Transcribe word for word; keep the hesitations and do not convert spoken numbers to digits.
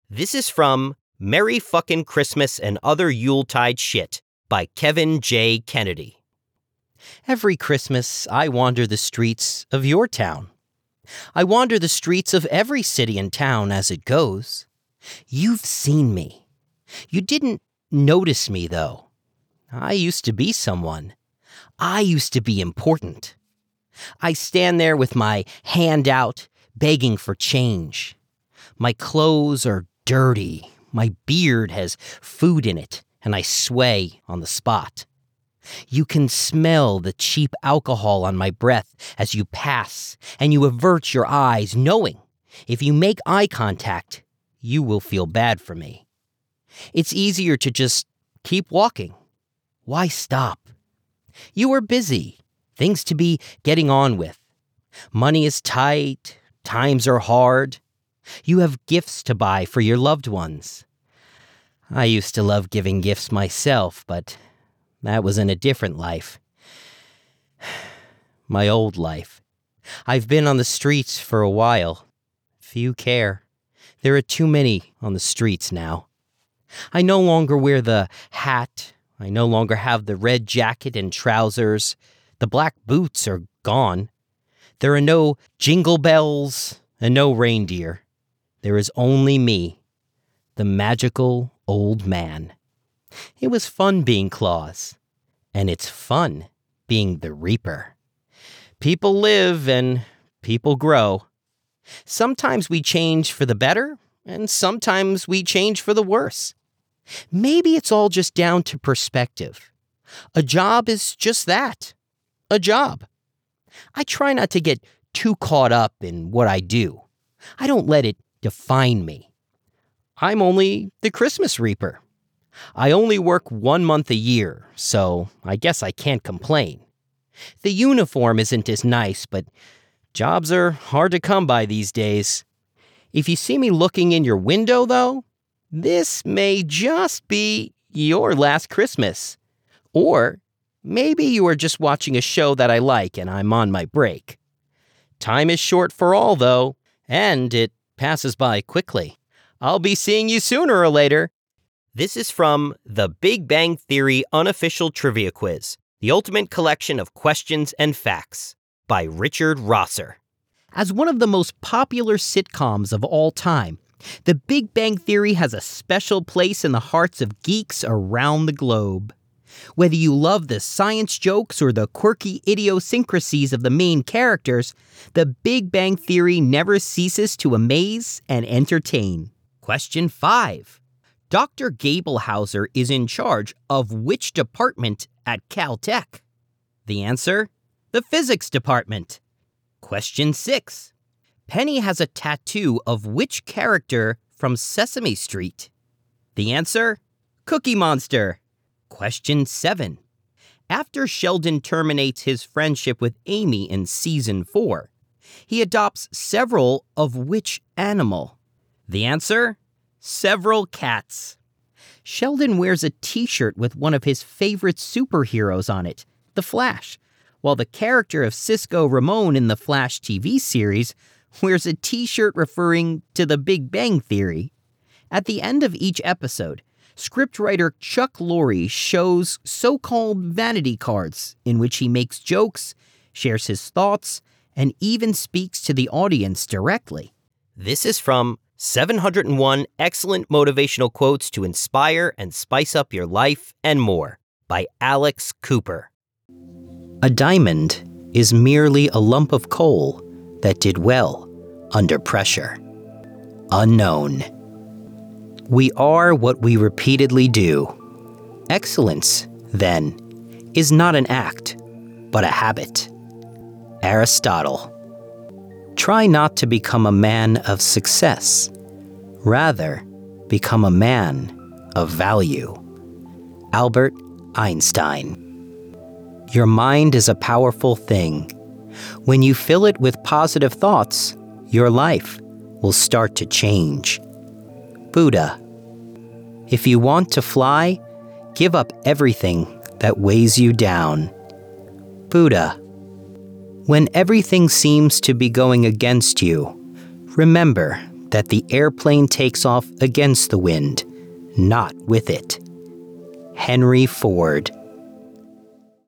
This is from Merry Fucking Christmas and Other Yuletide Shit by Kevin J. Kennedy. Every Christmas, I wander the streets of your town. I wander the streets of every city and town as it goes. You've seen me. You didn't notice me, though. I used to be someone. I used to be important. I stand there with my hand out, begging for change. My clothes are dirty. My beard has food in it, and I sway on the spot. You can smell the cheap alcohol on my breath as you pass, and you avert your eyes, knowing if you make eye contact, you will feel bad for me. It's easier to just keep walking. Why stop? You are busy, things to be getting on with. Money is tight, times are hard. You have gifts to buy for your loved ones. I used to love giving gifts myself, but that was in a different life. My old life. I've been on the streets for a while. Few care. There are too many on the streets now. I no longer wear the hat. I no longer have the red jacket and trousers. The black boots are gone. There are no jingle bells and no reindeer. There is only me, the magical old man. It was fun being Claus, and it's fun being the Reaper. People live and people grow. Sometimes we change for the better, and sometimes we change for the worse. Maybe it's all just down to perspective. A job is just that, a job. I try not to get too caught up in what I do. I don't let it define me. I'm only the Christmas Reaper. I only work one month a year, so I guess I can't complain. The uniform isn't as nice, but jobs are hard to come by these days. If you see me looking in your window, though, this may just be your last Christmas. Or maybe you are just watching a show that I like and I'm on my break. Time is short for all, though, and it passes by quickly. I'll be seeing you sooner or later. This is from The Big Bang Theory Unofficial Trivia Quiz, the ultimate collection of questions and facts, by Richard Rosser. As one of the most popular sitcoms of all time, The Big Bang Theory has a special place in the hearts of geeks around the globe. Whether you love the science jokes or the quirky idiosyncrasies of the main characters, The Big Bang Theory never ceases to amaze and entertain. Question five. Doctor Gablehauser is in charge of which department at Caltech? The answer? The physics department. Question six. Penny has a tattoo of which character from Sesame Street? The answer? Cookie Monster. Question seven. After Sheldon terminates his friendship with Amy in season four, he adopts several of which animal? The answer? Several cats. Sheldon wears a t-shirt with one of his favorite superheroes on it, The Flash, while the character of Cisco Ramon in the Flash T V series wears a t-shirt referring to the Big Bang Theory. At the end of each episode, scriptwriter Chuck Lorre shows so-called vanity cards in which he makes jokes, shares his thoughts, and even speaks to the audience directly. This is from seven hundred one Excellent Motivational Quotes to Inspire and Spice Up Your Life and More by Alex Cooper. A diamond is merely a lump of coal that did well under pressure. Unknown. We are what we repeatedly do. Excellence, then, is not an act, but a habit. Aristotle. Try not to become a man of success. Rather, become a man of value. Albert Einstein. Your mind is a powerful thing. When you fill it with positive thoughts, your life will start to change. Buddha. If you want to fly, give up everything that weighs you down. Buddha. When everything seems to be going against you, remember that the airplane takes off against the wind, not with it. Henry Ford.